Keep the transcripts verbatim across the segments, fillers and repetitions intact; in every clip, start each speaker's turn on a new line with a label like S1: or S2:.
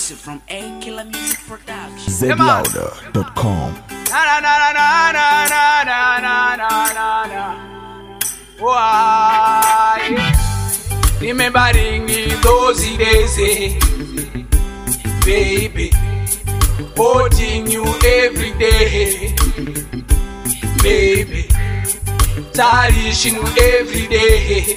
S1: Exclusive from A Killer Music Production.
S2: Z Louder dot com.
S3: Na na na na na na na na na na na. Why? Remembering those days, eh, baby, holding you every day, baby, cherishing you every day,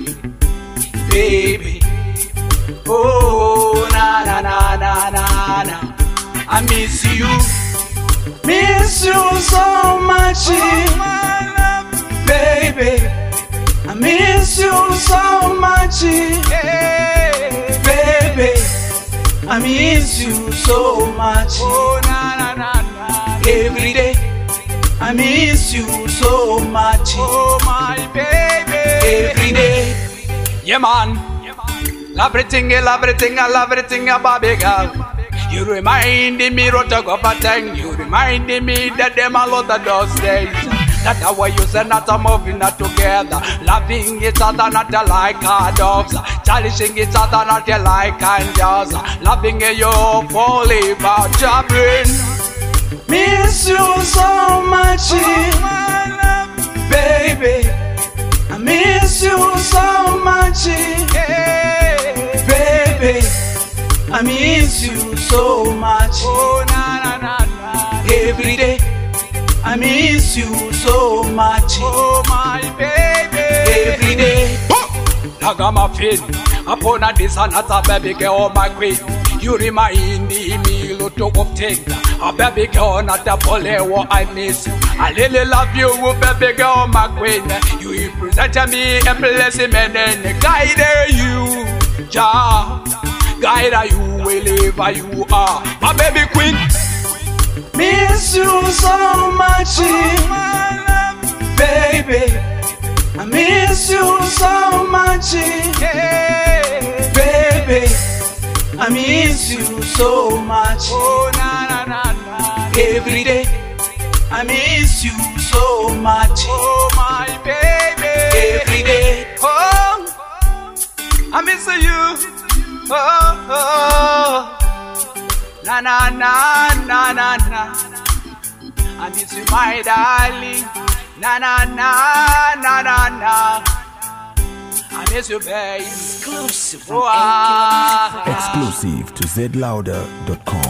S3: baby. Oh, na na na na na na. I miss you, miss you so much, baby. I miss you so much, baby. I miss you so much. Oh, na na na na. Every day, I miss you so much. Oh, my baby. Every day, yeah, man. Love everything, love everything, I love everything about big girl. You reminding me of a thing. You reminding me that them a lot of those days. That how we use and not a moving not together. Loving each other not like our dogs. Cherishing each other not like angels. Loving you fully about jabbering. Miss you so much, baby. I miss you so much, baby. I miss you so much. Oh, na na na na. Every day, I miss you so much. Oh, my baby. Every day. Ragamuffin, upon a this another baby girl, my queen. You remind me lot of things. A baby girl, not a follower, I miss you. I really love you, baby girl, my queen. You present me a blessing and guide you, Jah. Guide you wherever you are, my baby queen. Miss you so much, baby. I miss you so much, baby. I miss you so much. Oh, na na na na. Every day, I miss you so much. Oh, my baby. Every day, oh, I miss you. Oh, oh, na na na na na na. I miss you, my darling. Na na na na na na. I miss you, baby.
S1: Exclusive from
S3: Oh,
S1: A Killer Music
S3: ah.
S1: Production.
S2: Exclusive to Z Louder dot com.